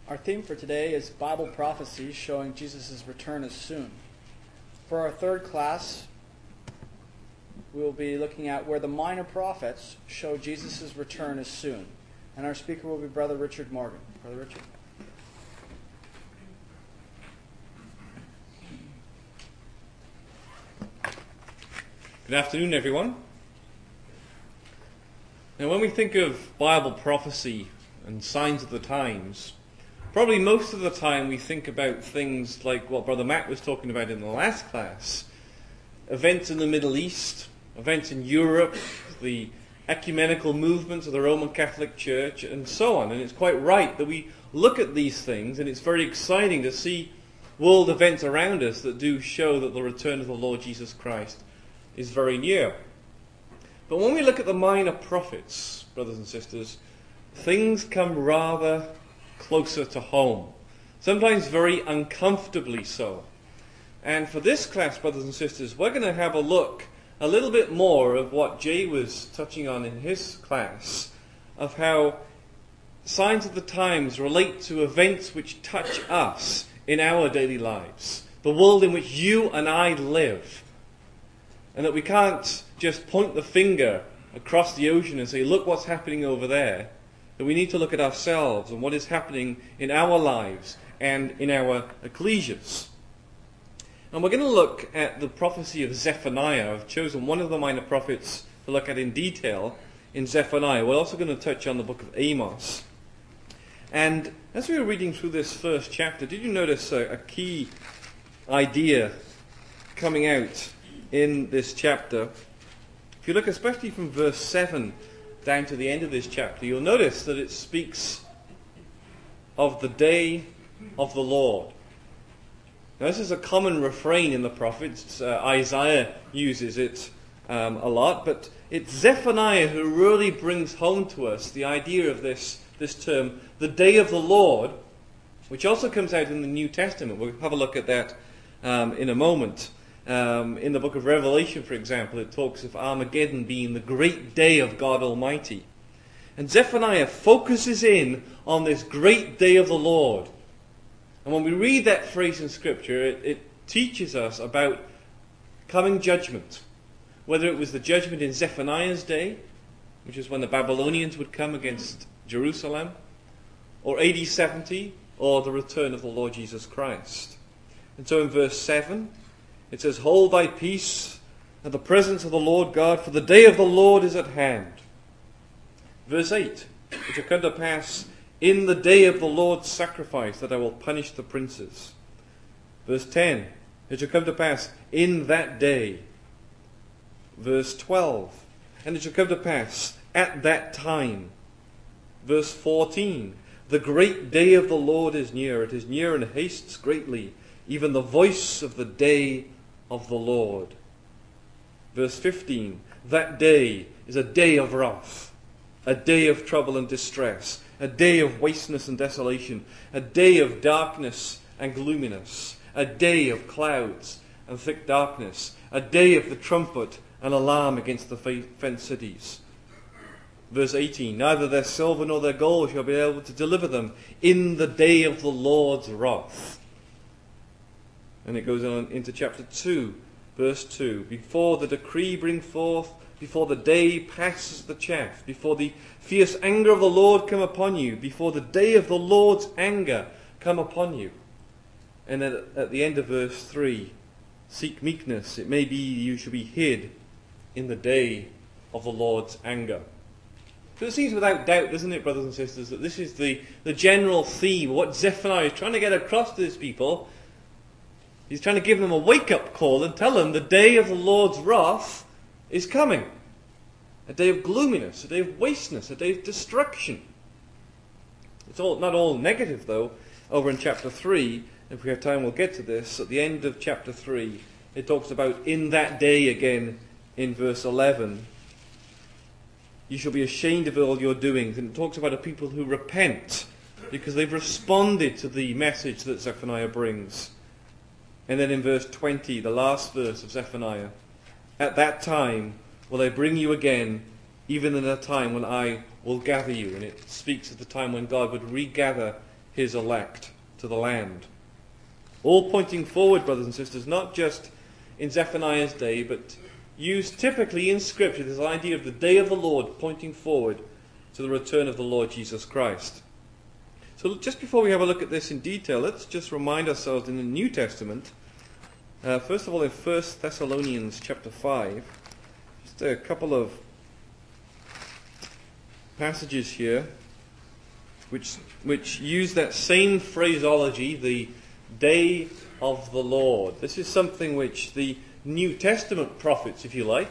Our theme for today is Bible prophecy showing Jesus' return is soon. For our third class, we will be looking at where the minor prophets show Jesus' return is soon. And our speaker will be Brother Richard Morgan. Brother Richard. Good afternoon, everyone. Now, when we think of Bible prophecy and signs of the times, probably most of the time we think about things like what Brother Matt was talking about in the last class. Events in the Middle East, events in Europe, the ecumenical movements of the Roman Catholic Church, and so on. And it's quite right that we look at these things, and it's very exciting to see world events around us that do show that the return of the Lord Jesus Christ is very near. But when we look at the minor prophets, brothers and sisters, things come rather closer to home. Sometimes very uncomfortably so. And for this class, brothers and sisters, we're going to have a look a little bit more of what Jay was touching on in his class, of how signs of the times relate to events which touch us in our daily lives, the world in which you and I live. And that we can't just point the finger across the ocean and say, look what's happening over there. That we need to look at ourselves and what is happening in our lives and in our ecclesias. And we're going to look at the prophecy of Zephaniah. I've chosen one of the minor prophets to look at in detail in Zephaniah. We're also going to touch on the book of Amos. And as we were reading through this first chapter, did you notice a key idea coming out in this chapter? If you look especially from verse 7 down to the end of this chapter, you'll notice that it speaks of the day of the Lord. Now, this is a common refrain in the prophets. Isaiah uses it a lot, but it's Zephaniah who really brings home to us the idea of this term, the day of the Lord, which also comes out in the New Testament. We'll have a look at that in a moment. In the book of Revelation, for example, it talks of Armageddon being the great day of God Almighty. And Zephaniah focuses in on this great day of the Lord. And when we read that phrase in Scripture, it teaches us about coming judgment. Whether it was the judgment in Zephaniah's day, which is when the Babylonians would come against Jerusalem, or AD 70, or the return of the Lord Jesus Christ. And so in verse 7, it says, hold thy peace at the presence of the Lord God, for the day of the Lord is at hand. Verse 8, it shall come to pass in the day of the Lord's sacrifice that I will punish the princes. Verse 10, it shall come to pass in that day. Verse 12, and it shall come to pass at that time. Verse 14, the great day of the Lord is near. It is near and hastes greatly, even the voice of the day of the Lord. Verse 15, that day is a day of wrath, a day of trouble and distress, a day of wasteness and desolation, a day of darkness and gloominess, a day of clouds and thick darkness, a day of the trumpet and alarm against the fenced cities. Verse 18, neither their silver nor their gold shall be able to deliver them in the day of the Lord's wrath. And it goes on into chapter 2, verse 2. Before the decree bring forth, before the day passes the chaff, before the fierce anger of the Lord come upon you, before the day of the Lord's anger come upon you. And then at the end of verse 3, seek meekness, it may be you shall be hid in the day of the Lord's anger. So it seems without doubt, doesn't it, brothers and sisters, that this is the general theme, what Zephaniah is trying to get across to his people. He's trying to give them a wake-up call and tell them the day of the Lord's wrath is coming. A day of gloominess, a day of wasteness, a day of destruction. It's not all negative, though. Over in chapter 3, if we have time we'll get to this, at the end of chapter 3, it talks about in that day again in verse 11. You shall be ashamed of all your doings. And it talks about a people who repent because they've responded to the message that Zephaniah brings. And then in verse 20, the last verse of Zephaniah, at that time will I bring you again, even in a time when I will gather you. And it speaks of the time when God would regather his elect to the land. All pointing forward, brothers and sisters, not just in Zephaniah's day, but used typically in Scripture, this idea of the day of the Lord pointing forward to the return of the Lord Jesus Christ. So just before we have a look at this in detail, let's just remind ourselves in the New Testament, first of all in 1 Thessalonians chapter 5, just a couple of passages here which use that same phraseology, the day of the Lord. This is something which the New Testament prophets, if you like,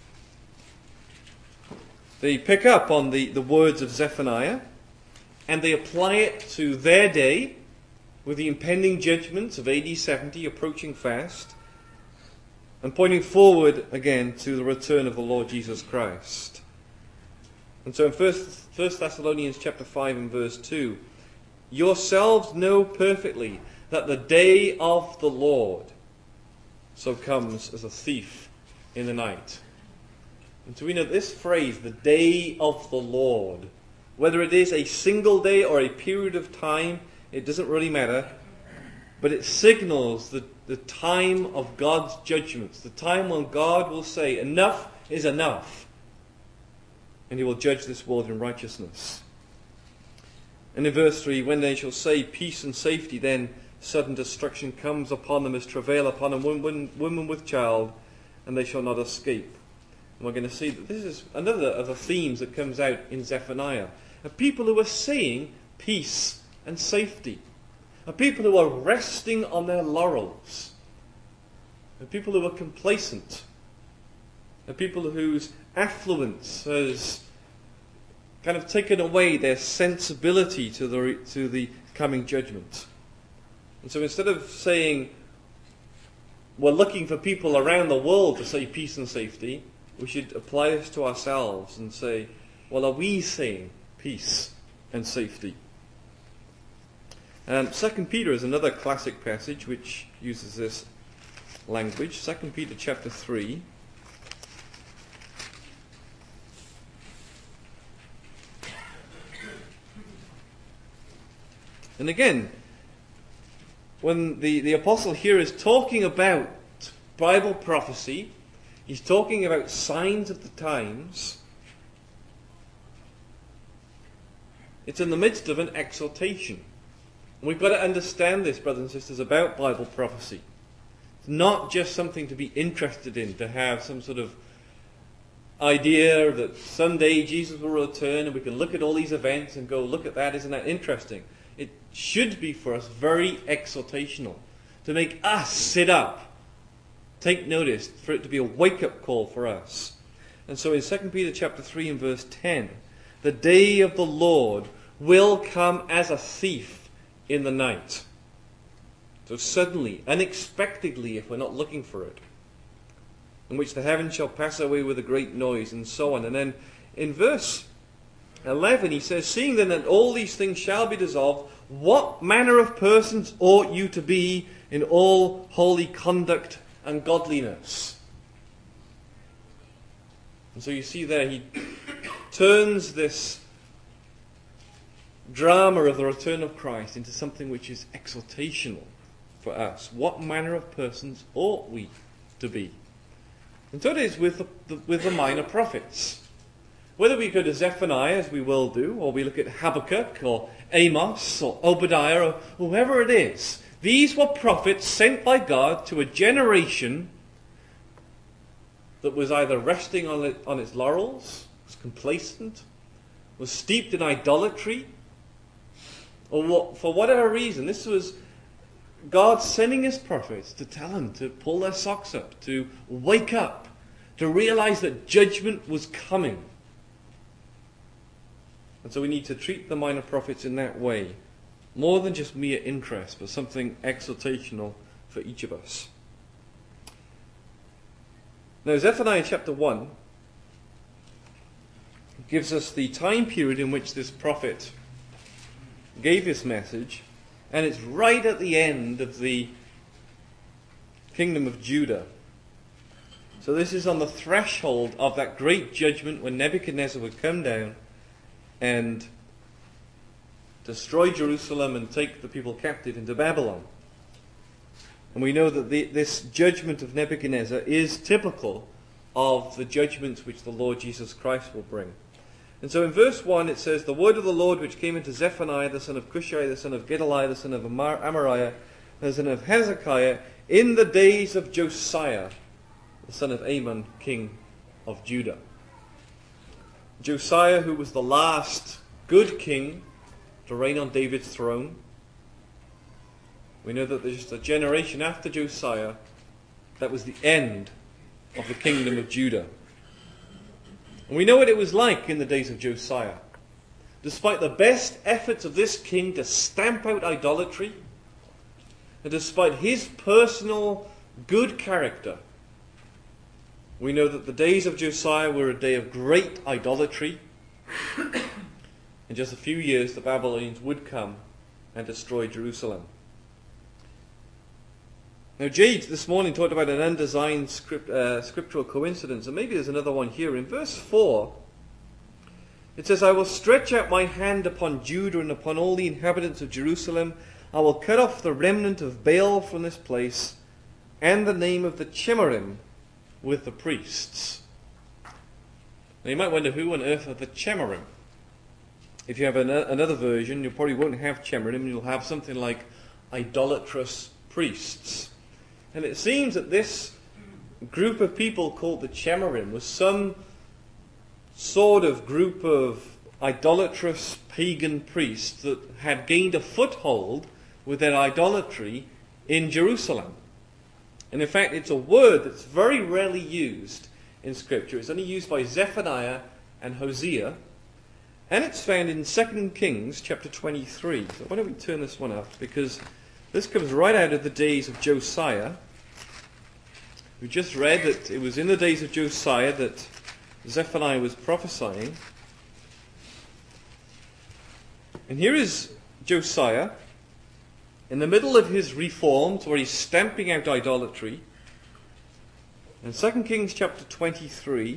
they pick up on the words of Zephaniah and they apply it to their day with the impending judgments of AD 70 approaching fast and pointing forward again to the return of the Lord Jesus Christ. And so in 1 Thessalonians chapter 5 and verse 2, yourselves know perfectly that the day of the Lord so comes as a thief in the night. And so we know this phrase, the day of the Lord, whether it is a single day or a period of time, it doesn't really matter, but it signals the time of God's judgments, the time when God will say, enough is enough, and he will judge this world in righteousness. And in verse 3, when they shall say peace and safety, then sudden destruction comes upon them as travail upon a woman with child, and they shall not escape. And we're going to see that this is another of the themes that comes out in Zephaniah. A people who are saying peace and safety. A people who are resting on their laurels. A people who are complacent. A people whose affluence has kind of taken away their sensibility to the coming judgment. And so instead of saying we're looking for people around the world to say peace and safety, we should apply this to ourselves and say, well, are we saying peace and safety? 2 Peter is another classic passage which uses this language. 2 Peter chapter 3. And again, when the apostle here is talking about Bible prophecy, he's talking about signs of the times. It's in the midst of an exhortation. And we've got to understand this, brothers and sisters, about Bible prophecy. It's not just something to be interested in, to have some sort of idea that someday Jesus will return and we can look at all these events and go, look at that, isn't that interesting? It should be for us very exhortational, to make us sit up, take notice, for it to be a wake-up call for us. And so in 2 Peter chapter 3 and verse 10, the day of the Lord will come as a thief in the night. So suddenly, unexpectedly, if we're not looking for it, in which the heavens shall pass away with a great noise, and so on. And then in verse 11 he says, seeing then that all these things shall be dissolved, what manner of persons ought you to be in all holy conduct and godliness? And so you see there, he turns this drama of the return of Christ into something which is exhortational for us. What manner of persons ought we to be? And so it is with the minor prophets. Whether we go to Zephaniah, as we will do, or we look at Habakkuk, or Amos, or Obadiah, or whoever it is, these were prophets sent by God to a generation that was either resting on its laurels, was complacent, was steeped in idolatry, or for whatever reason. This was God sending his prophets to tell them to pull their socks up, to wake up, to realize that judgment was coming. And so we need to treat the minor prophets in that way, more than just mere interest, but something exhortational for each of us. Now, Zephaniah chapter 1 gives us the time period in which this prophet gave his message, and it's right at the end of the kingdom of Judah. So this is on the threshold of that great judgment when Nebuchadnezzar would come down and destroy Jerusalem and take the people captive into Babylon. And we know that this judgment of Nebuchadnezzar is typical of the judgments which the Lord Jesus Christ will bring. And so in verse 1 it says, "The word of the Lord which came into Zephaniah the son of Cushai, the son of Gedaliah, the son of Amariah, the son of Hezekiah, in the days of Josiah, the son of Amon, king of Judah." Josiah, who was the last good king to reign on David's throne. We know that there's just a generation after Josiah, that was the end of the kingdom of Judah. And we know what it was like in the days of Josiah. Despite the best efforts of this king to stamp out idolatry, and despite his personal good character, we know that the days of Josiah were a day of great idolatry. In just a few years, the Babylonians would come and destroy Jerusalem. Now, Jade this morning talked about an undesigned scriptural coincidence, and maybe there's another one here. In verse 4, it says, "I will stretch out my hand upon Judah and upon all the inhabitants of Jerusalem. I will cut off the remnant of Baal from this place, and the name of the Chemarim with the priests." Now, you might wonder, who on earth are the Chemarim? If you have another version, you probably won't have Chemarim. You'll have something like idolatrous priests. And it seems that this group of people called the Chemarim was some sort of group of idolatrous pagan priests that had gained a foothold with their idolatry in Jerusalem. And in fact, it's a word that's very rarely used in Scripture. It's only used by Zephaniah and Hosea. And it's found in 2 Kings chapter 23. So why don't we turn this one up? Because this comes right out of the days of Josiah. We just read that it was in the days of Josiah that Zephaniah was prophesying. And here is Josiah in the middle of his reforms, where he's stamping out idolatry. In 2 Kings chapter 23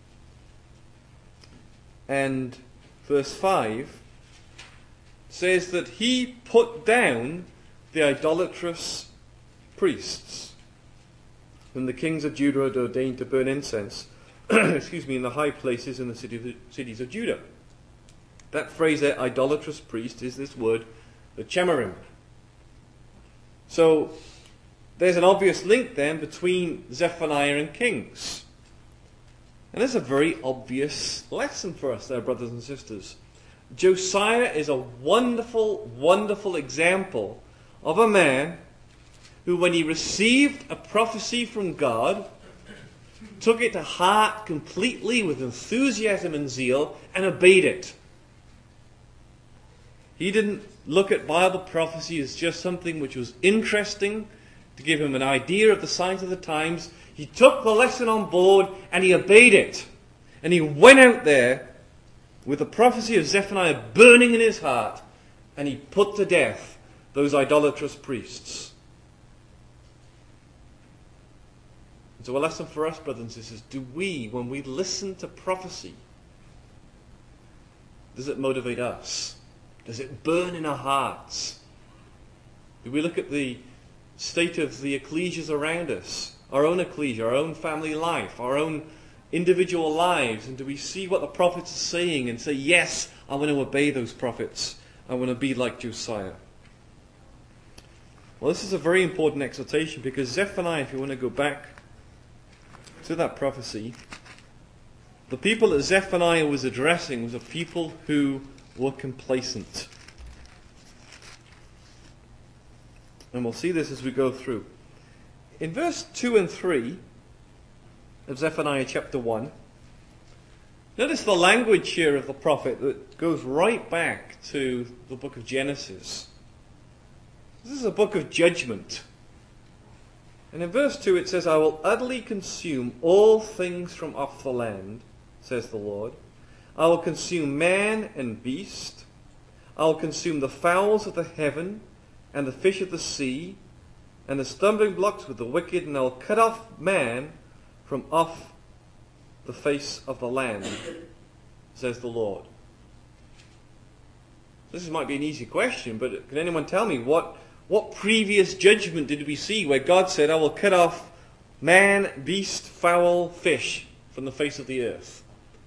and verse 5 says that he put down the idolatrous priests whom the kings of Judah had ordained to burn incense in the high places in the cities of Judah. That phrase there, idolatrous priest, is this word, the Chemarim. So there's an obvious link then between Zephaniah and Kings. And there's a very obvious lesson for us there, brothers and sisters. Josiah is a wonderful, wonderful example of a man who, when he received a prophecy from God, took it to heart completely with enthusiasm and zeal and obeyed it. He didn't look at Bible prophecy as just something which was interesting to give him an idea of the signs of the times. He took the lesson on board and he obeyed it. And he went out there with the prophecy of Zephaniah burning in his heart, and he put to death those idolatrous priests. And so a lesson for us, brothers and sisters, do we, when we listen to prophecy, does it motivate us? Does it burn in our hearts? Do we look at the state of the ecclesias around us, our own ecclesia, our own family life, our own individual lives, and do we see what the prophets are saying and say, yes, I want to obey those prophets. I want to be like Josiah. Well, this is a very important exhortation, because Zephaniah, if you want to go back to that prophecy, the people that Zephaniah was addressing was a people who were complacent. And we'll see this as we go through. In verse 2 and 3 of Zephaniah chapter 1, notice the language here of the prophet that goes right back to the book of Genesis. This is a book of judgment. And in verse 2 it says, "I will utterly consume all things from off the land, says the Lord. I will consume man and beast. I will consume the fowls of the heaven and the fish of the sea and the stumbling blocks with the wicked, and I will cut off man from off the face of the land, says the Lord." This might be an easy question, but can anyone tell me what previous judgment did we see where God said, I will cut off man, beast, fowl, fish from the face of the earth?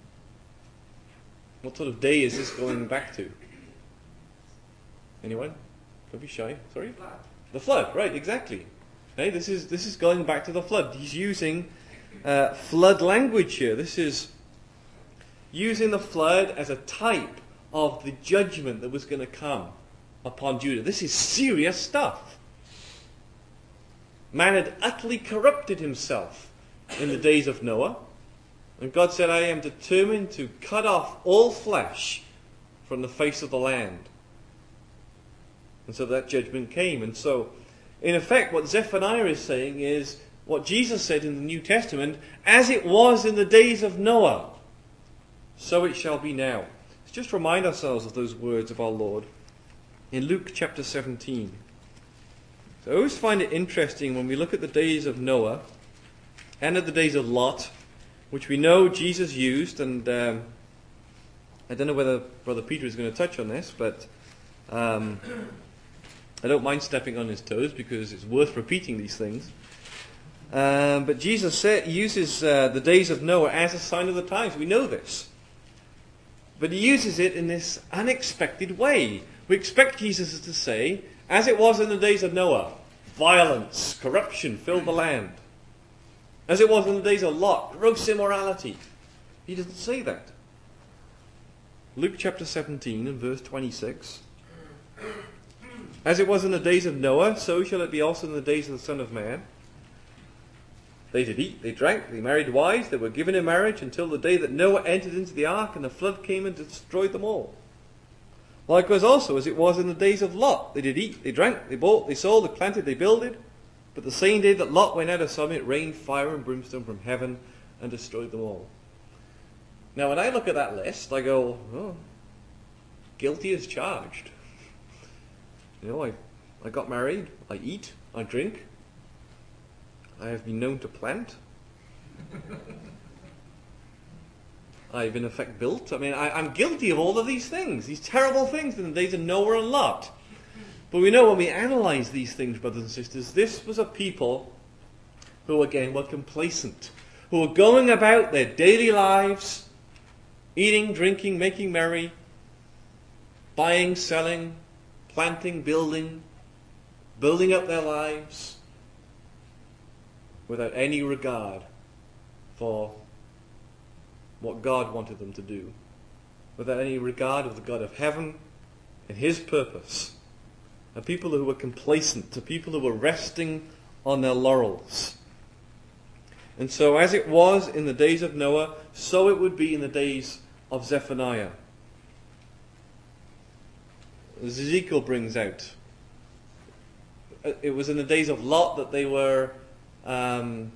What sort of day is this going back to? Anyone? Don't be shy. Sorry? The flood, right, exactly. Okay, this is going back to the flood. He's using flood language here. This is using the flood as a type of the judgment that was going to come upon Judah. This is serious stuff. Man had utterly corrupted himself in the days of Noah. And God said, I am determined to cut off all flesh from the face of the land. And so that judgment came. And so, in effect, what Zephaniah is saying is what Jesus said in the New Testament, as it was in the days of Noah, so it shall be now. Let's just remind ourselves of those words of our Lord in Luke chapter 17. So I always find it interesting when we look at the days of Noah and at the days of Lot, which we know Jesus used, and I don't know whether Brother Peter is going to touch on this, but I don't mind stepping on his toes because it's worth repeating these things. But Jesus uses the days of Noah as a sign of the times. We know this. But he uses it in this unexpected way. We expect Jesus to say, as it was in the days of Noah, violence, corruption filled the land. As it was in the days of Lot, gross immorality. He doesn't say that. Luke chapter 17 and verse 26. As it was in the days of Noah, so shall it be also in the days of the Son of Man. They did eat, they drank, they married wives, they were given in marriage until the day that Noah entered into the ark and the flood came and destroyed them all. Likewise also, as it was in the days of Lot, they did eat, they drank, they bought, they sold, they planted, they builded. But the same day that Lot went out of Sodom, it rained fire and brimstone from heaven and destroyed them all. Now, when I look at that list, I go, oh, guilty as charged. You know, I got married, I eat, I drink, I have been known to plant. I've in effect built. I mean, I'm guilty of all of these things, these terrible things in the days of Noah and Lot. But we know when we analyze these things, brothers and sisters, this was a people who, again, were complacent, who were going about their daily lives, eating, drinking, making merry, buying, selling, planting, building up their lives without any regard for what God wanted them to do, without any regard of the God of heaven and His purpose. A people who were complacent, a people who were resting on their laurels. And so as it was in the days of Noah, so it would be in the days of Zephaniah. Ezekiel brings out, it was in the days of Lot that they were, that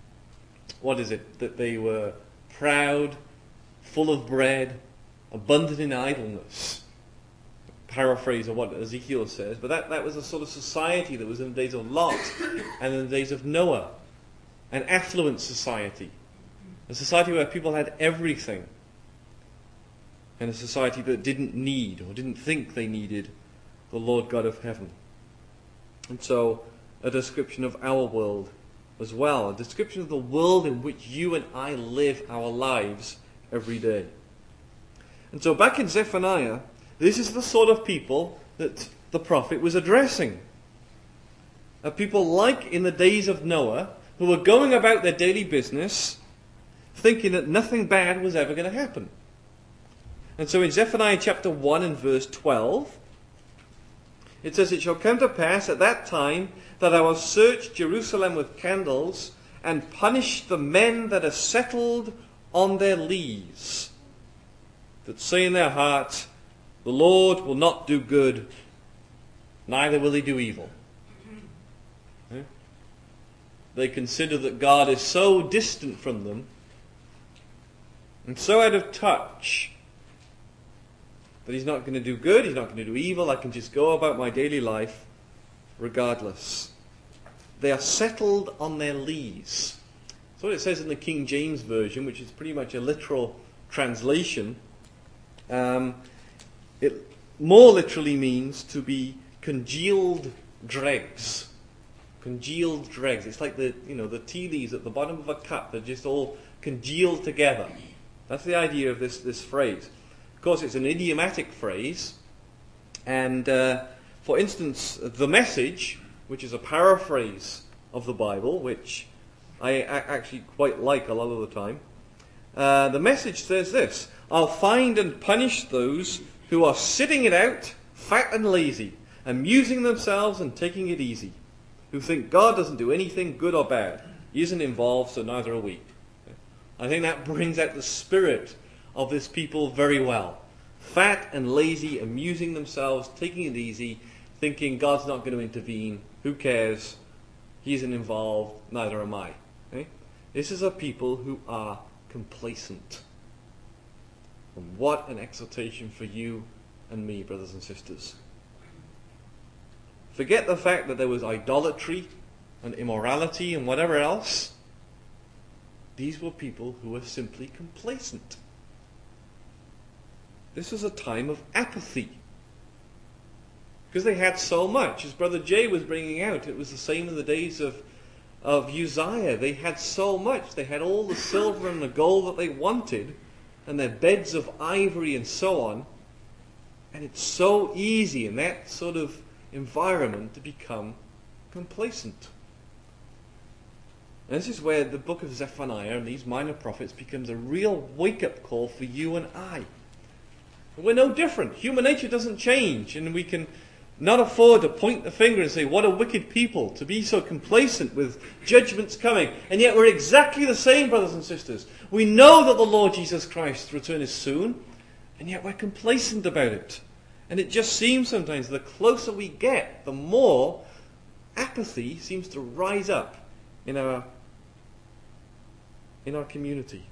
they were proud, full of bread, abundant in idleness. Paraphrase of what Ezekiel says, but that was a sort of society that was in the days of Lot and in the days of Noah. An affluent society. A society where people had everything. And a society that didn't need or didn't think they needed the Lord God of heaven. And so, a description of our world as well. A description of the world in which you and I live our lives every day. And so back in Zephaniah, this is the sort of people that the prophet was addressing. A people like in the days of Noah, who were going about their daily business, thinking that nothing bad was ever going to happen. And so in Zephaniah chapter 1 and verse 12, it says, "It shall come to pass at that time that I will search Jerusalem with candles and punish the men that are settled on their lees, that say in their hearts, the Lord will not do good, neither will He do evil." They consider that God is so distant from them and so out of touch that He's not going to do good, He's not going to do evil. I can just go about my daily life regardless. They are settled on their lees. That's what it says in the King James Version, which is pretty much a literal translation. It more literally means to be congealed dregs. Congealed dregs. It's like the tea leaves at the bottom of a cup. They're just all congealed together. That's the idea of this phrase. Of course, it's an idiomatic phrase. And for instance, the Message, which is a paraphrase of the Bible, which I actually quite like a lot of the time, the Message says this: I'll find and punish those who are sitting it out, fat and lazy, amusing themselves and taking it easy, who think God doesn't do anything good or bad. He isn't involved, so neither are we. I think that brings out the spirit of this people very well. Fat and lazy, amusing themselves, taking it easy, thinking God's not going to intervene. Who cares? He isn't involved, neither am I. Okay? This is a people who are complacent. And what an exhortation for you and me, brothers and sisters. Forget the fact that there was idolatry and immorality and whatever else. These were people who were simply complacent. This was a time of apathy. Because they had so much. As Brother Jay was bringing out, it was the same in the days of Uzziah. They had so much. They had all the silver and the gold that they wanted, and their beds of ivory and so on. And it's so easy in that sort of environment to become complacent. And this is where the book of Zephaniah and these minor prophets becomes a real wake-up call for you and I. We're no different. Human nature doesn't change, and we can not afford to point the finger and say, what a wicked people, to be so complacent with judgments coming. And yet we're exactly the same, brothers and sisters. We know that the Lord Jesus Christ's return is soon, and yet we're complacent about it. And it just seems sometimes the closer we get, the more apathy seems to rise up in our community.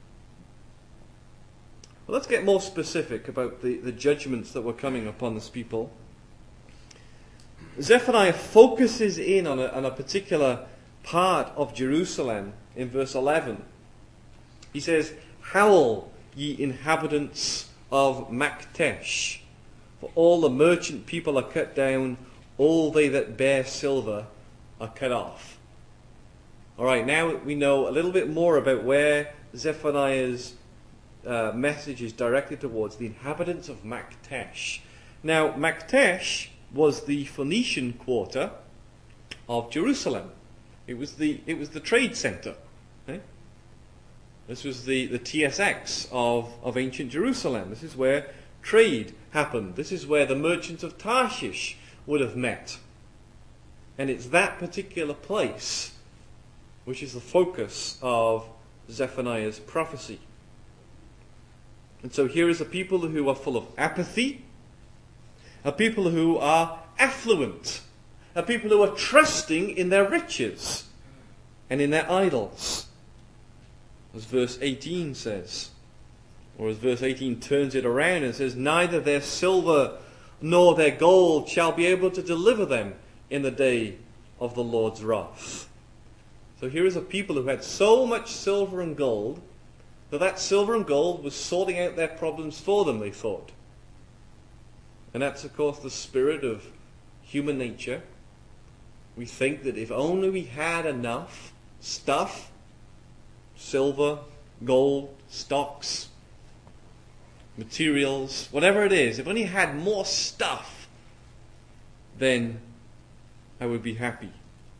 Well, let's get more specific about the judgments that were coming upon this people. Zephaniah focuses in on a particular part of Jerusalem in verse 11. He says, "Howl, ye inhabitants of Maktesh, for all the merchant people are cut down, all they that bear silver are cut off." All right, now we know a little bit more about where Zephaniah's message is directed towards: the inhabitants of Maktesh. Now, Maktesh was the Phoenician quarter of Jerusalem. It was the trade center. Okay? This was the TSX of ancient Jerusalem. This is where trade happened. This is where the merchants of Tarshish would have met. And it's that particular place which is the focus of Zephaniah's prophecy. And so here is a people who are full of apathy, a people who are affluent, a people who are trusting in their riches and in their idols. As verse 18 says, or as verse 18 turns it around and says, "Neither their silver nor their gold shall be able to deliver them in the day of the Lord's wrath." So here is a people who had so much silver and gold that silver and gold was sorting out their problems for them, they thought. And that's, of course, the spirit of human nature. We think that if only we had enough stuff, silver, gold, stocks, materials, whatever it is, if only I had more stuff, then I would be happy.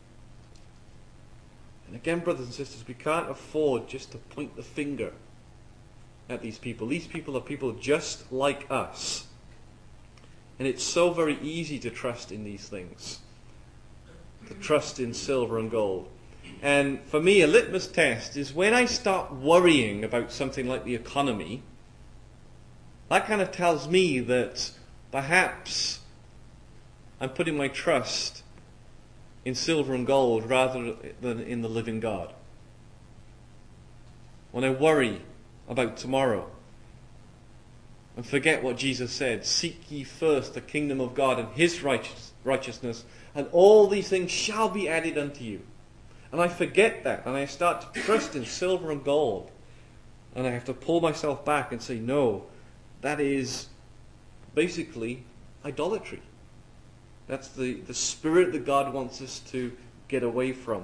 And again, brothers and sisters, we can't afford just to point the finger at these people. These people are people just like us. And it's so very easy to trust in these things. To trust in silver and gold. And for me, a litmus test is when I start worrying about something like the economy, that kind of tells me that perhaps I'm putting my trust in silver and gold rather than in the living God. When I worry about tomorrow and forget what Jesus said, "Seek ye first the kingdom of God and his righteousness, and all these things shall be added unto you." And I forget that, and I start to trust in silver and gold. And I have to pull myself back and say, no, that is basically idolatry. That's the spirit that God wants us to get away from.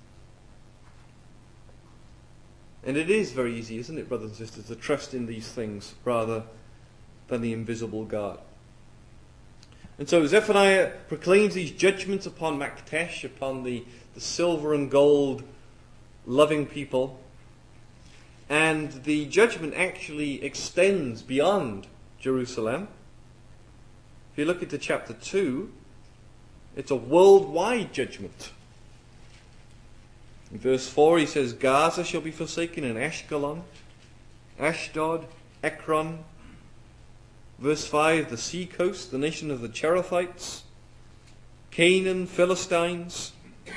And it is very easy, isn't it, brothers and sisters, to trust in these things rather than the invisible God. And so Zephaniah proclaims these judgments upon Maktesh, upon the silver and gold loving people. And the judgment actually extends beyond Jerusalem. If you look into chapter 2, it's a worldwide judgment. In verse 4 he says, Gaza shall be forsaken, and Ashkelon, Ashdod, Ekron. Verse 5, the sea coast, the nation of the Cherethites, Canaan, Philistines.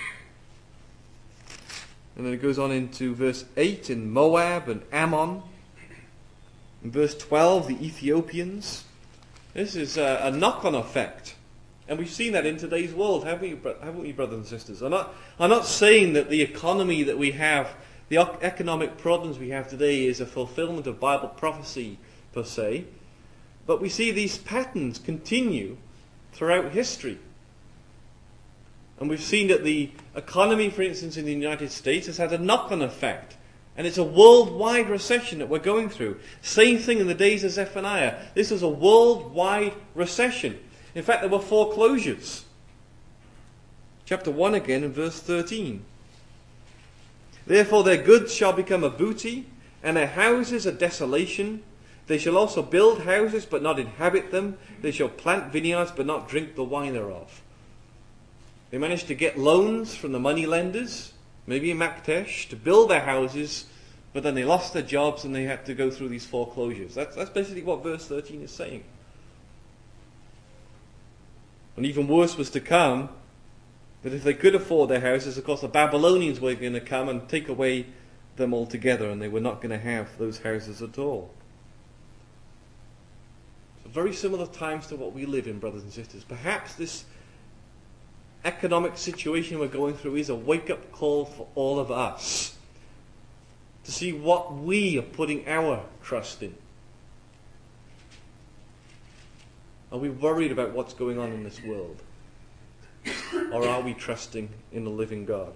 And then it goes on into verse 8 in Moab and Ammon. In verse 12, the Ethiopians. This is a knock-on effect. And we've seen that in today's world, haven't we, brothers and sisters? I'm not saying that the economy that we have, the economic problems we have today is a fulfillment of Bible prophecy per se. But we see these patterns continue throughout history. And we've seen that the economy, for instance, in the United States has had a knock-on effect. And it's a worldwide recession that we're going through. Same thing in the days of Zephaniah. This was a worldwide recession. In fact, there were foreclosures. Chapter 1 again in verse 13. Therefore their goods shall become a booty, and their houses a desolation. They shall also build houses, but not inhabit them. They shall plant vineyards, but not drink the wine thereof. They managed to get loans from the money lenders, maybe in Maktesh, to build their houses, but then they lost their jobs and they had to go through these foreclosures. That's basically what verse 13 is saying. And even worse was to come, that if they could afford their houses, of course the Babylonians were going to come and take away them altogether, and they were not going to have those houses at all. So very similar times to what we live in, brothers and sisters. Perhaps this economic situation we're going through is a wake-up call for all of us to see what we are putting our trust in. Are we worried about what's going on in this world? Or are we trusting in the living God?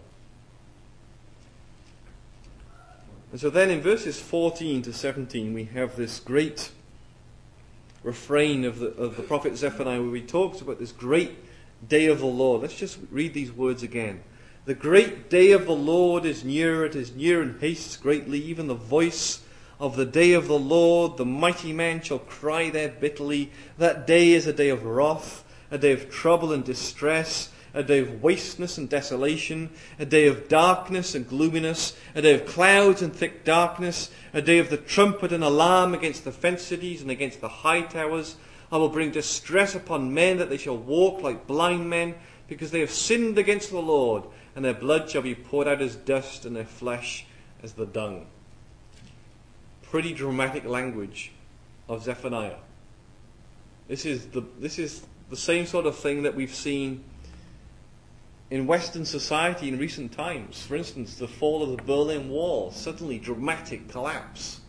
And so then in verses 14 to 17 we have this great refrain of the prophet Zephaniah where he talks about this great day of the Lord. Let's just read these words again. The great day of the Lord is near, it is near and hastes greatly, even the voice of the day of the Lord. The mighty man shall cry there bitterly. That day is a day of wrath, a day of trouble and distress, a day of wasteness and desolation, a day of darkness and gloominess, a day of clouds and thick darkness, a day of the trumpet and alarm against the fenced cities and against the high towers. I will bring distress upon men, that they shall walk like blind men, because they have sinned against the Lord, and their blood shall be poured out as dust, and their flesh as the dung. Pretty dramatic language of Zephaniah. This is the same sort of thing that we've seen in Western society in recent times. For instance, the fall of the Berlin Wall, suddenly dramatic collapse.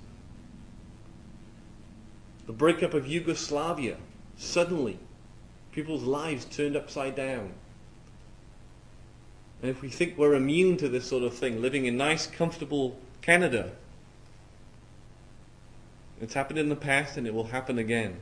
The breakup of Yugoslavia, suddenly people's lives turned upside down. And if we think we're immune to this sort of thing, living in nice, comfortable Canada, it's happened in the past and it will happen again.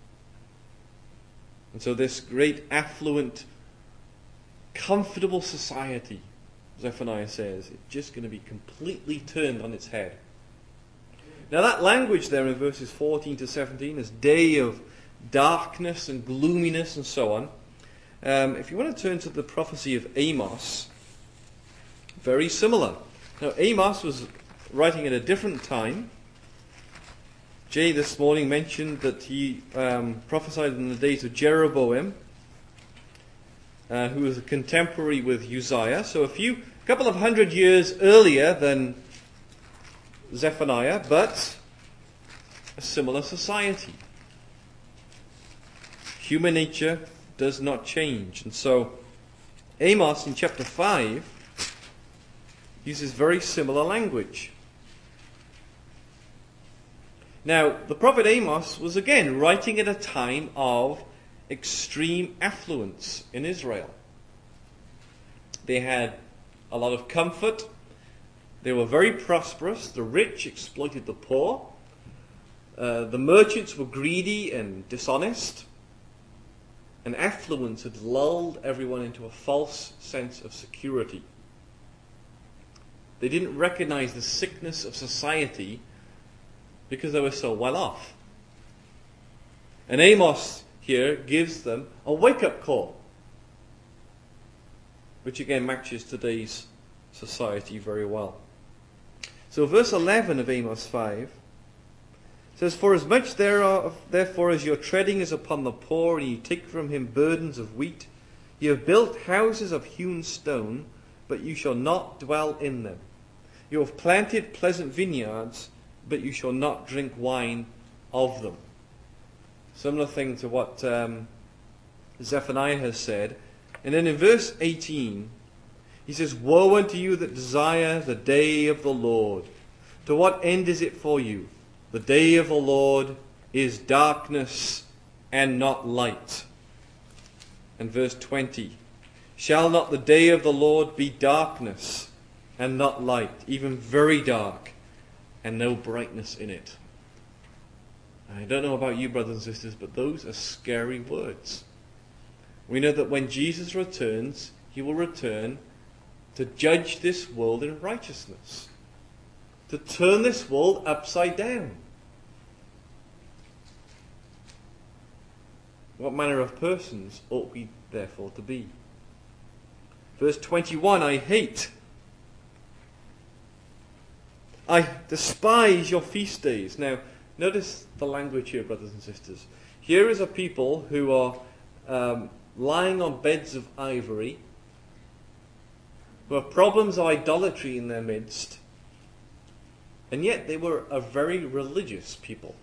And so this great, affluent, comfortable society, Zephaniah says, it's just going to be completely turned on its head. Now that language there in verses 14 to 17, this day of darkness and gloominess and so on, if you want to turn to the prophecy of Amos, very similar. Now Amos was writing at a different time. Jay this morning mentioned that he prophesied in the days of Jeroboam, who was a contemporary with Uzziah. So a couple of hundred years earlier than Zephaniah, but a similar society. Human nature does not change. And so Amos in chapter 5 uses very similar language. Now, the prophet Amos was again writing at a time of extreme affluence in Israel. They had a lot of comfort. They were very prosperous. The rich exploited the poor. The merchants were greedy and dishonest. And affluence had lulled everyone into a false sense of security. They didn't recognize the sickness of society because they were so well off. And Amos here gives them a wake-up call, which again matches today's society very well. So verse 11 of Amos 5 says, "For as much therefore as your treading is upon the poor, and you take from him burdens of wheat, you have built houses of hewn stone, but you shall not dwell in them. You have planted pleasant vineyards, but you shall not drink wine of them." Similar thing to what Zephaniah has said. And then in verse 18, he says, "Woe unto you that desire the day of the Lord. To what end is it for you? The day of the Lord is darkness and not light." And verse 20, "Shall not the day of the Lord be darkness and not light, even very dark, and no brightness in it?" I don't know about you, brothers and sisters, but those are scary words. We know that when Jesus returns, he will return to judge this world in righteousness, to turn this world upside down. What manner of persons ought we therefore to be? Verse 21, "I despise your feast days." Now, notice the language here, brothers and sisters. Here is a people who are lying on beds of ivory, who have problems of idolatry in their midst, and yet they were a very religious people.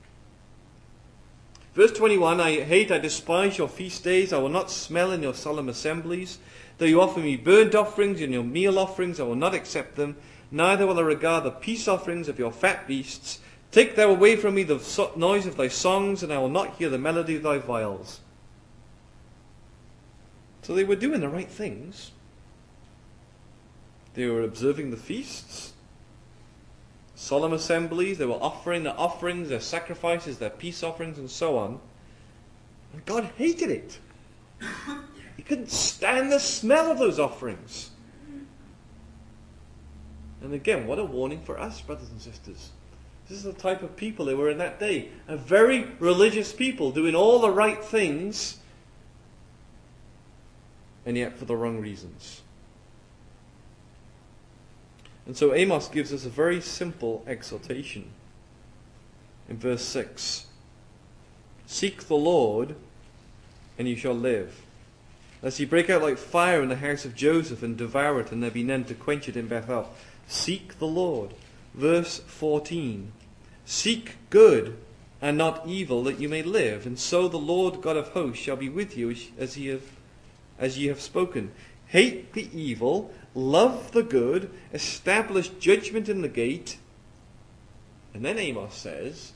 Verse 21, I despise your feast days. I will not smell in your solemn assemblies. Though you offer me burnt offerings and your meal offerings, I will not accept them. Neither will I regard the peace offerings of your fat beasts. Take thou away from me the noise of thy songs, and I will not hear the melody of thy viols. So they were doing the right things. They were observing the feasts, solemn assemblies. They were offering their offerings, their sacrifices, their peace offerings, and so on. And God hated it. He couldn't stand the smell of those offerings. And again, what a warning for us, brothers and sisters. This is the type of people they were in that day. A very religious people doing all the right things, and yet for the wrong reasons. And so Amos gives us a very simple exhortation in verse 6. Seek the Lord, and you shall live. Lest he break out like fire in the house of Joseph and devour it, and there be none to quench it in Bethel. Seek the Lord. Verse 14. Seek good and not evil, that you may live. And so the Lord God of hosts shall be with you as ye have spoken. Hate the evil, love the good, establish judgment in the gate. And then Amos says,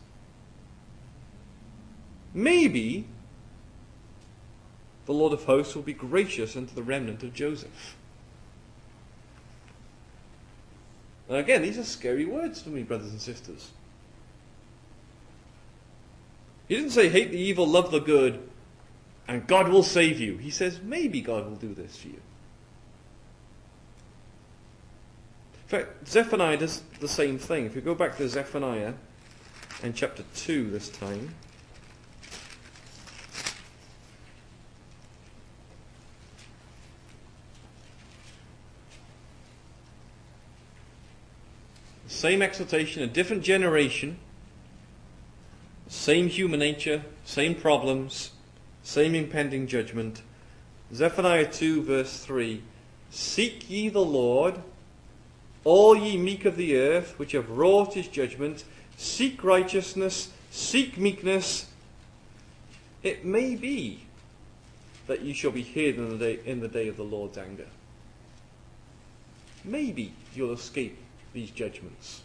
maybe the Lord of hosts will be gracious unto the remnant of Joseph. Now again, these are scary words for me, brothers and sisters. He didn't say hate the evil, love the good, and God will save you. He says maybe God will do this for you. In fact, Zephaniah does the same thing. If you go back to Zephaniah and chapter 2 this time. Same exhortation, a different generation, same human nature, same problems, same impending judgment. Zephaniah 2 verse 3. Seek ye the Lord, all ye meek of the earth, which have wrought his judgment. Seek righteousness, seek meekness. It may be that you shall be hid in the day of the Lord's anger. Maybe you'll escape these judgments.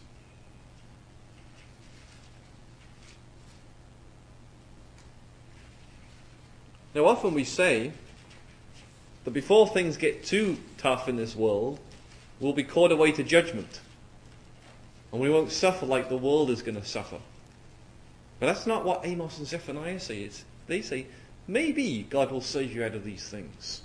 Now often we say that before things get too tough in this world, we'll be called away to judgment. And we won't suffer like the world is going to suffer. But that's not what Amos and Zephaniah say. They say, maybe God will save you out of these things.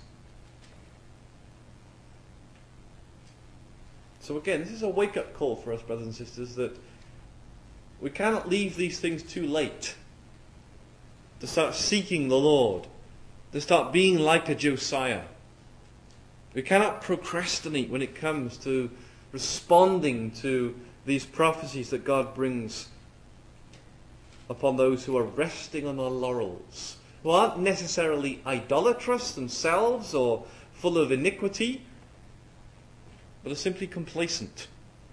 So again, this is a wake-up call for us, brothers and sisters, that we cannot leave these things too late to start seeking the Lord, to start being like a Josiah. We cannot procrastinate when it comes to responding to these prophecies that God brings upon those who are resting on their laurels, who aren't necessarily idolatrous themselves or full of iniquity, but are simply complacent.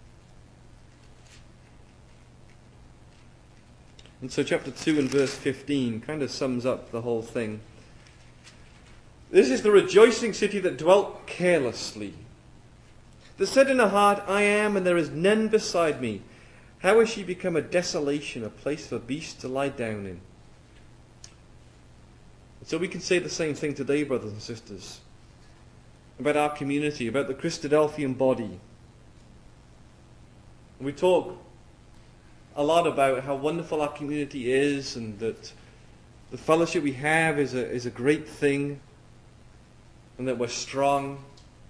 And so chapter 2 and verse 15 kind of sums up the whole thing. This is the rejoicing city that dwelt carelessly, that said in her heart, I am, and there is none beside me. How has she become a desolation, a place for beasts to lie down in? So we can say the same thing today, brothers and sisters, about our community, about the Christadelphian body. We talk a lot about how wonderful our community is, and that the fellowship we have is a great thing, and that we're strong.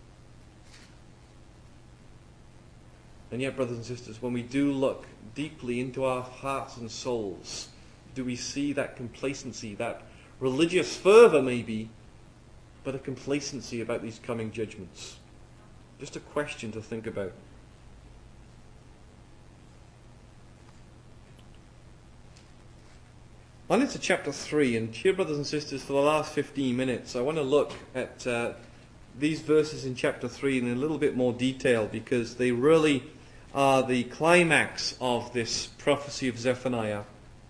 And yet, brothers and sisters, when we do look deeply into our hearts and souls, do we see that complacency, that religious fervour maybe, but a complacency about these coming judgments? Just a question to think about. On into chapter 3, and here, brothers and sisters, for the last 15 minutes, I want to look at these verses in chapter 3 in a little bit more detail, because they really are the climax of this prophecy of Zephaniah.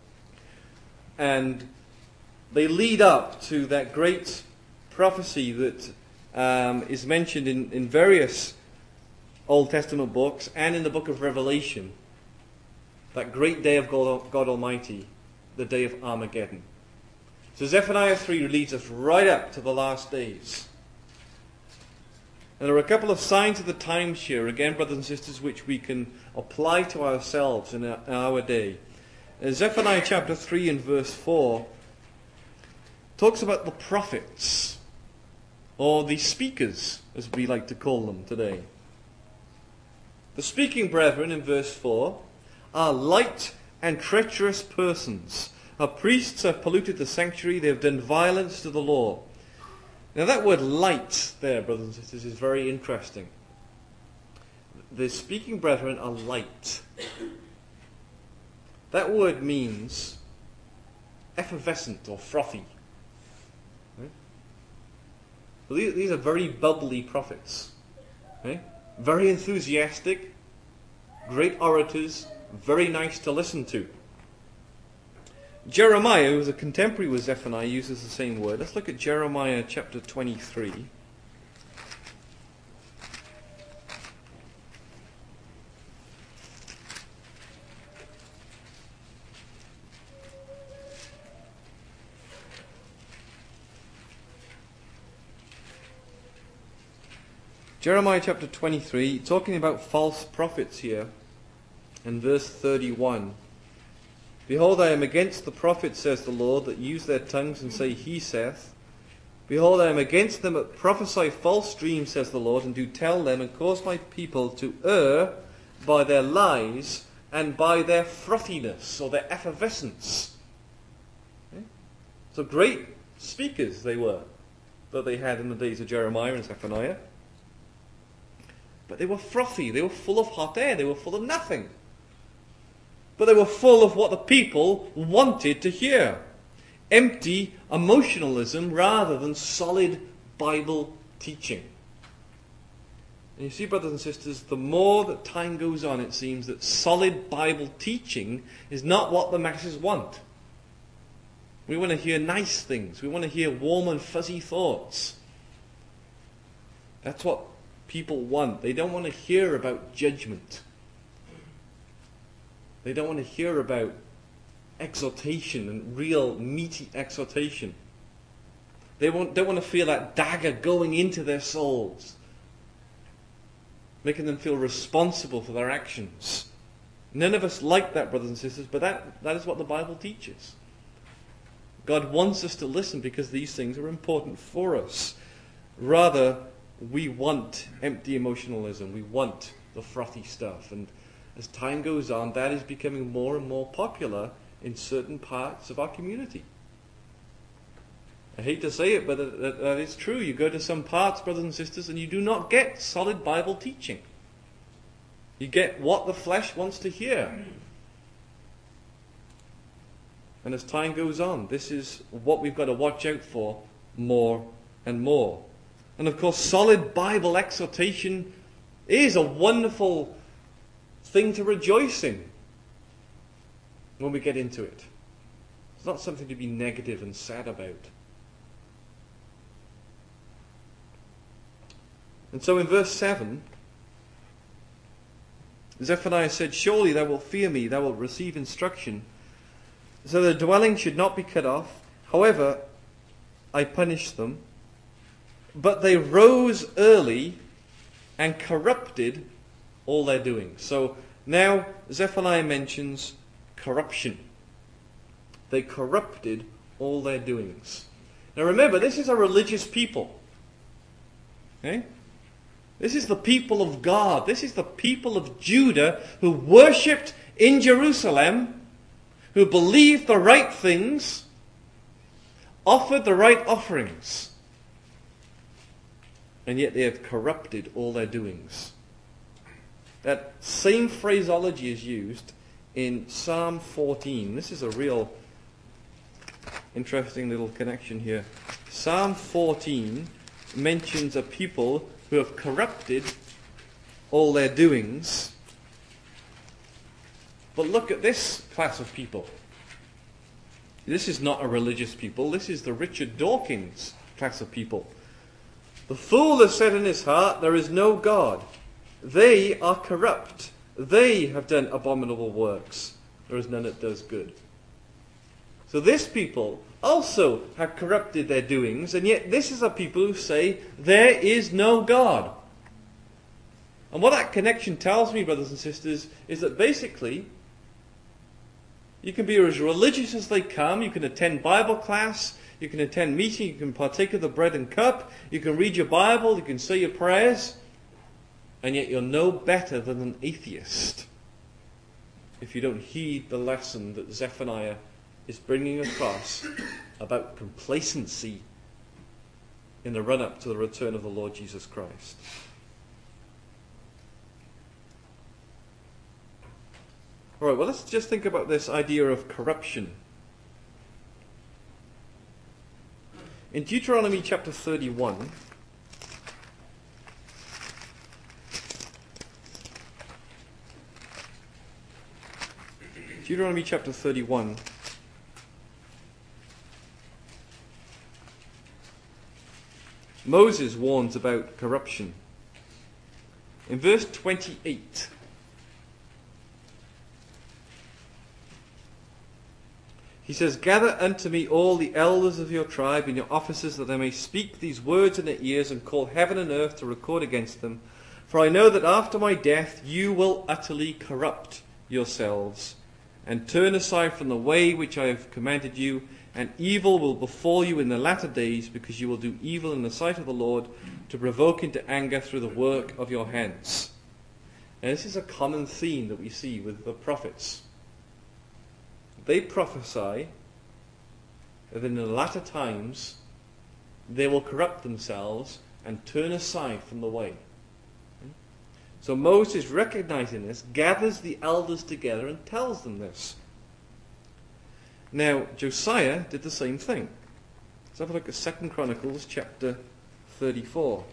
And they lead up to that great prophecy that is mentioned in various Old Testament books and in the book of Revelation. That great day of God Almighty, the day of Armageddon. So Zephaniah 3 leads us right up to the last days. And there are a couple of signs of the times here, again, brothers and sisters, which we can apply to ourselves in our day. Zephaniah chapter 3 and verse 4 talks about the prophets, or the speakers, as we like to call them today. The speaking brethren, in verse 4, are light and treacherous persons. Our priests have polluted the sanctuary, they have done violence to the law. Now that word light there, brothers and sisters, is very interesting. The speaking brethren are light. That word means effervescent or frothy. Right? So these are very bubbly prophets. Right? Very enthusiastic, great orators, very nice to listen to. Jeremiah, who was a contemporary with Zephaniah, uses the same word. Let's look at Jeremiah chapter 23. Jeremiah chapter 23, talking about false prophets here, in verse 31. Behold, I am against the prophets, says the Lord, that use their tongues and say, He saith. Behold, I am against them that prophesy false dreams, says the Lord, and do tell them, and cause my people to err by their lies and by their frothiness, or their effervescence. Okay? So great speakers they were, that they had in the days of Jeremiah and Zephaniah. But they were frothy, they were full of hot air, they were full of nothing. But they were full of what the people wanted to hear. Empty emotionalism rather than solid Bible teaching. And you see, brothers and sisters, the more that time goes on, it seems that solid Bible teaching is not what the masses want. We want to hear nice things. We want to hear warm and fuzzy thoughts. That's what people want. They don't want to hear about judgment. They don't want to hear about exhortation and real meaty exhortation. They don't want to feel that dagger going into their souls, making them feel responsible for their actions. None of us like that, brothers and sisters, but that is what the Bible teaches. God wants us to listen because these things are important for us. Rather, we want empty emotionalism. We want the frothy stuff. And as time goes on, that is becoming more and more popular in certain parts of our community. I hate to say it, but that is true. You go to some parts, brothers and sisters, and you do not get solid Bible teaching. You get what the flesh wants to hear. And as time goes on, this is what we've got to watch out for more and more. And of course, solid Bible exhortation is a wonderful thing to rejoice in when we get into it. It's not something to be negative and sad about. And so in verse 7, Zephaniah said, "Surely thou wilt fear me, thou wilt receive instruction, so the dwelling should not be cut off. However, I punished them. But they rose early and corrupted all their doings." So now Zephaniah mentions corruption. They corrupted all their doings. Now remember, this is a religious people. Okay? This is the people of God. This is the people of Judah who worshipped in Jerusalem, who believed the right things, offered the right offerings. And yet they have corrupted all their doings. That same phraseology is used in Psalm 14. This is a real interesting little connection here. Psalm 14 mentions a people who have corrupted all their doings. But look at this class of people. This is not a religious people. This is the Richard Dawkins class of people. "The fool has said in his heart, there is no God. They are corrupt. They have done abominable works. There is none that does good." So this people also have corrupted their doings, and yet this is a people who say there is no God. And what that connection tells me, brothers and sisters, is that basically you can be as religious as they come, you can attend Bible class, you can attend meeting, you can partake of the bread and cup, you can read your Bible, you can say your prayers, and yet you're no better than an atheist if you don't heed the lesson that Zephaniah is bringing across about complacency in the run-up to the return of the Lord Jesus Christ. All right, well, let's just think about this idea of corruption. In Deuteronomy chapter 31, Deuteronomy chapter 31, Moses warns about corruption. In verse 28, he says, "Gather unto me all the elders of your tribe and your officers, that I may speak these words in their ears and call heaven and earth to record against them. For I know that after my death you will utterly corrupt yourselves and turn aside from the way which I have commanded you, and evil will befall you in the latter days, because you will do evil in the sight of the Lord, to provoke into anger through the work of your hands." And this is a common theme that we see with the prophets. They prophesy that in the latter times they will corrupt themselves and turn aside from the way. So Moses, recognizing this, gathers the elders together and tells them this. Now, Josiah did the same thing. Let's have a look at 2 Chronicles chapter 34.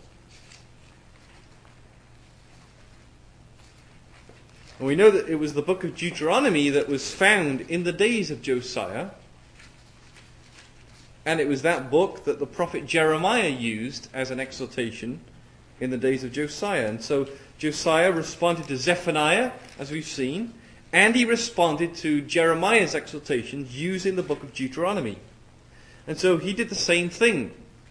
And we know that it was the book of Deuteronomy that was found in the days of Josiah. And it was that book that the prophet Jeremiah used as an exhortation in the days of Josiah. And so Josiah responded to Zephaniah, as we've seen, and he responded to Jeremiah's exhortations using the book of Deuteronomy. And so he did the same thing.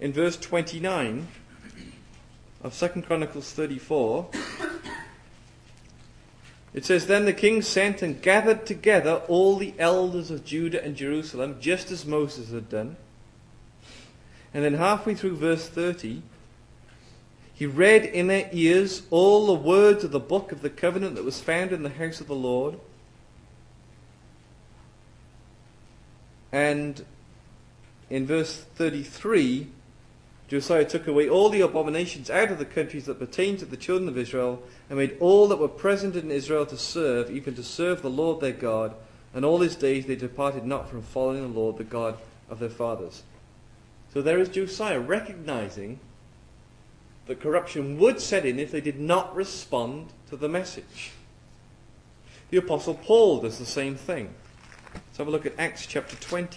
in verse 29 of 2 Chronicles 34, it says, "Then the king sent and gathered together all the elders of Judah and Jerusalem, just as Moses had done." And then halfway through verse 30, he read in their ears all the words of the book of the covenant that was found in the house of the Lord. And in verse 33, Josiah took away all the abominations out of the countries that pertained to the children of Israel, and made all that were present in Israel to serve, even to serve the Lord their God. And all his days they departed not from following the Lord, the God of their fathers. So there is Josiah recognizing that corruption would set in if they did not respond to the message. The Apostle Paul does the same thing. Let's have a look at Acts chapter 20.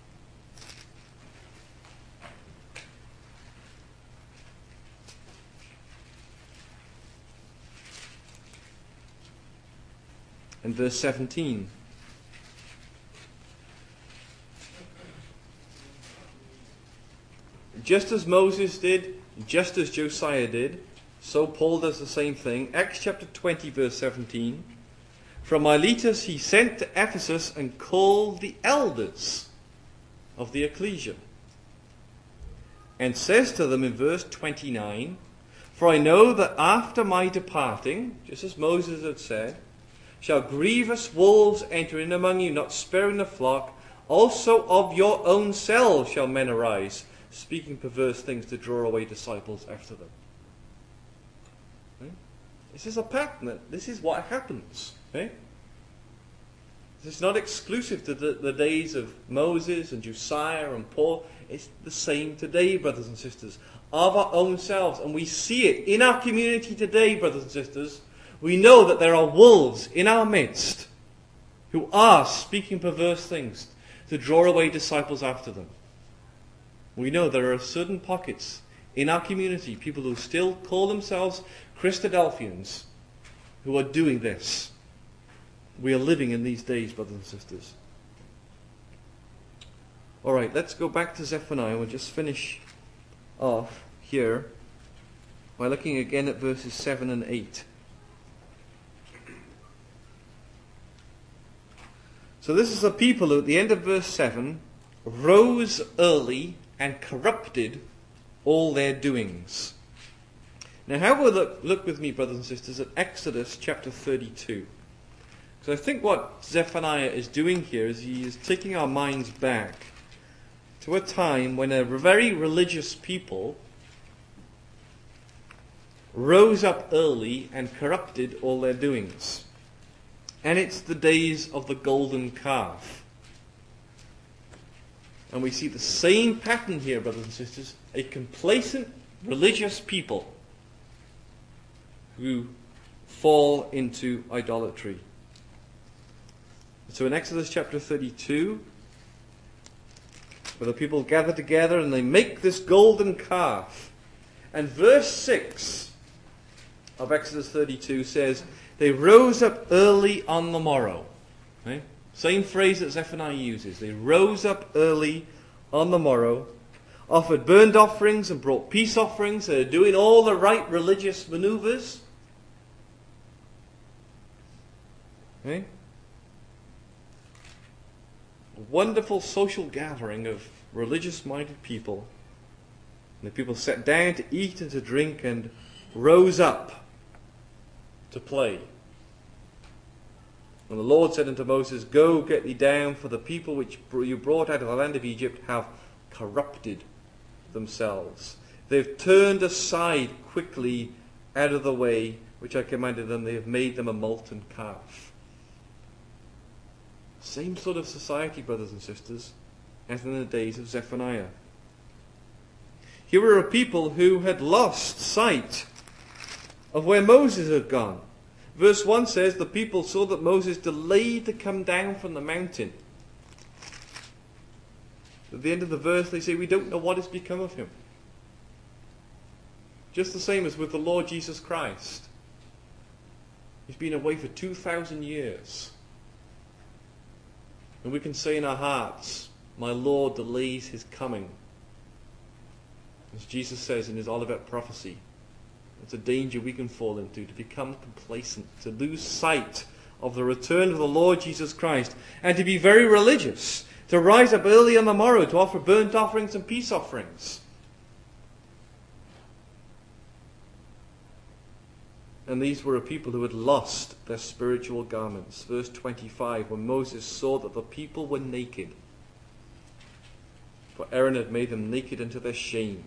And verse 17. Just as Moses did, just as Josiah did, so Paul does the same thing. Acts chapter 20, verse 17. "From Miletus he sent to Ephesus and called the elders of the ecclesia, and says to them in verse 29, For I know that after my departing, just as Moses had said, shall grievous wolves enter in among you, not sparing the flock. Also of your own selves shall men arise, speaking perverse things to draw away disciples after them." Right? This is a pattern. This is what happens. Okay? This is not exclusive to the days of Moses and Josiah and Paul. It's the same today, brothers and sisters. Of our own selves. And we see it in our community today, brothers and sisters. We know that there are wolves in our midst who are speaking perverse things to draw away disciples after them. We know there are certain pockets in our community, people who still call themselves Christadelphians, who are doing this. We are living in these days, brothers and sisters. All right, let's go back to Zephaniah. We'll just finish off here by looking again at verses 7 and 8. So this is a people who, at the end of verse 7, rose early and corrupted all their doings. Now, have a look with me, brothers and sisters, at Exodus chapter 32. Because I think what Zephaniah is doing here is he is taking our minds back to a time when a very religious people rose up early and corrupted all their doings. And it's the days of the golden calf. And we see the same pattern here, brothers and sisters. A complacent religious people who fall into idolatry. So in Exodus chapter 32, where the people gather together and they make this golden calf. And verse 6 of Exodus 32 says, they rose up early on the morrow. Okay? Same phrase that Zephaniah uses. They rose up early on the morrow, offered burnt offerings and brought peace offerings. They're doing all the right religious maneuvers. Okay? A wonderful social gathering of religious-minded people. And the people sat down to eat and to drink and rose up to play. And the Lord said unto Moses, Go, get thee down, for the people which you brought out of the land of Egypt have corrupted themselves. They've turned aside quickly out of the way which I commanded them. They have made them a molten calf. Same sort of society, brothers and sisters, as in the days of Zephaniah. Here were a people who had lost sight of where Moses had gone. Verse 1 says, the people saw that Moses delayed to come down from the mountain. At the end of the verse they say, we don't know what has become of him. Just the same as with the Lord Jesus Christ. He's been away for 2,000 years. And we can say in our hearts, my Lord delays his coming. As Jesus says in his Olivet prophecy, it's a danger we can fall into, to become complacent, to lose sight of the return of the Lord Jesus Christ, and to be very religious, to rise up early on the morrow to offer burnt offerings and peace offerings. And these were a people who had lost their spiritual garments. Verse 25, when Moses saw that the people were naked, for Aaron had made them naked unto their shame.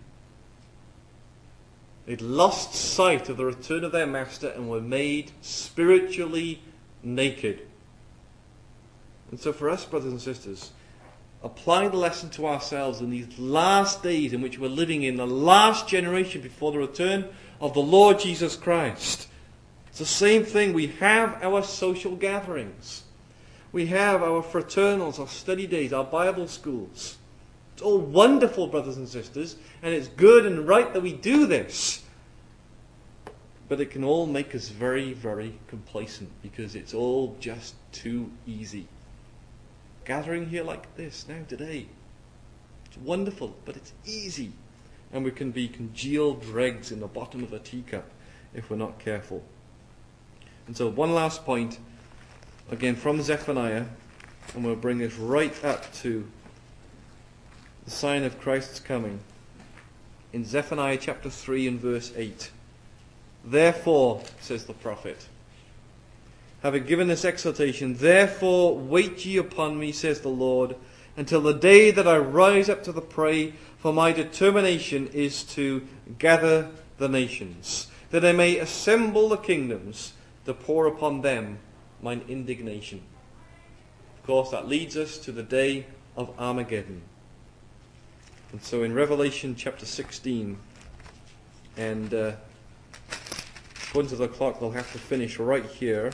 They'd lost sight of the return of their master and were made spiritually naked. And so for us, brothers and sisters, applying the lesson to ourselves in these last days in which we're living in, the last generation before the return of the Lord Jesus Christ. It's the same thing. We have our social gatherings. We have our fraternals, our study days, our Bible schools. It's all wonderful, brothers and sisters, and it's good and right that we do this. But it can all make us very, very complacent because it's all just too easy. Gathering here like this now today, it's wonderful, but it's easy. And we can be congealed dregs in the bottom of a teacup if we're not careful. And so one last point, again from Zephaniah, and we'll bring us right up to the sign of Christ's coming. In Zephaniah chapter 3 and verse 8. Therefore, says the prophet, having given this exhortation, therefore wait ye upon me, says the Lord, until the day that I rise up to the prey, for my determination is to gather the nations, that I may assemble the kingdoms, to pour upon them mine indignation. Of course, that leads us to the day of Armageddon. And so in Revelation chapter 16, and according to the clock, they'll have to finish right here.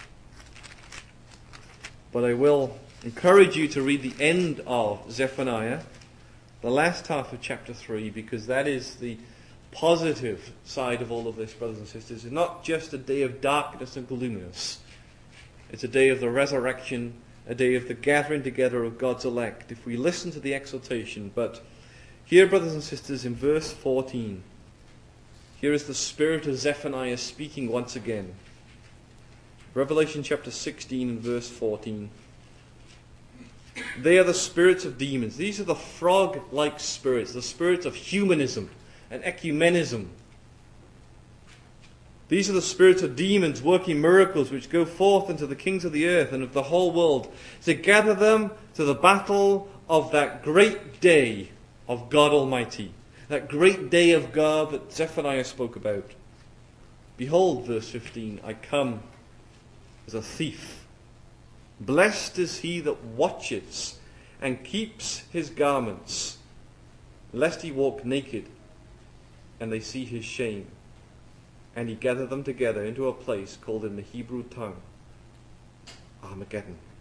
But I will encourage you to read the end of Zephaniah, the last half of chapter 3, because that is the positive side of all of this, brothers and sisters. It's not just a day of darkness and gloominess. It's a day of the resurrection, a day of the gathering together of God's elect, if we listen to the exhortation. But here, brothers and sisters, in verse 14, here is the spirit of Zephaniah speaking once again. Revelation chapter 16 and verse 14. They are the spirits of demons. These are the frog-like spirits, the spirits of humanism and ecumenism. These are the spirits of demons working miracles which go forth unto the kings of the earth and of the whole world to gather them to the battle of that great day of God Almighty. That great day of God that Zephaniah spoke about. Behold, verse 15, I come as a thief. Blessed is he that watches and keeps his garments, lest he walk naked, and they see his shame. And he gathered them together into a place called in the Hebrew tongue Armageddon.